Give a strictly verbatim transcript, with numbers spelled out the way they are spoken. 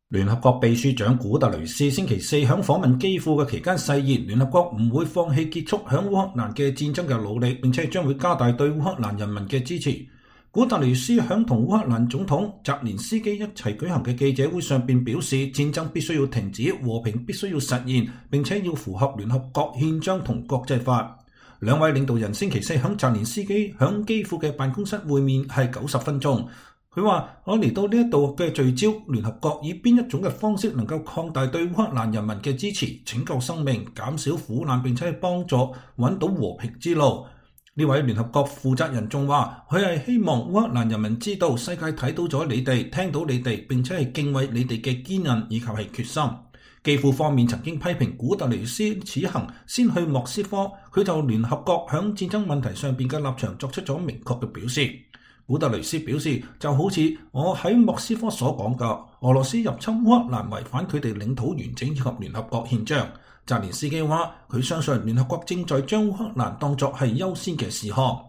聯合國秘書長古特雷斯星期四響訪問基輔嘅期間誓言，聯合國唔會放棄結束響烏克蘭嘅戰爭嘅努力，並且將會加大對烏克蘭人民嘅支持。古特雷斯響同烏克蘭總統澤連斯基一齊舉行嘅記者會上邊表示，戰爭必須要停止，和平必須要實現，並且要符合聯合國憲章同國際法。兩位領導人星期四響澤連斯基響基輔嘅辦公室會面係九十分鐘。佢話：我嚟到呢一度嘅聚焦，聯合國以邊一種嘅方式能夠擴大對烏克蘭人民嘅支持，拯救生命，減少苦難，並且幫助揾到和平之路。呢位聯合國負責人仲話：佢係希望烏克蘭人民知道世界睇到咗你哋，聽到你哋，並且係敬畏你哋嘅堅韌以及係決心。基輔方面曾經批評古特雷斯此行先去莫斯科，佢就聯合國響戰爭問題上邊嘅立場作出咗明確嘅表示。古特雷斯表示，就好似我喺莫斯科所講嘅，俄羅斯入侵烏克蘭違反佢哋領土完整以及聯合國憲章。澤連斯基話，佢相信聯合國正在將烏克蘭當作係優先嘅事項。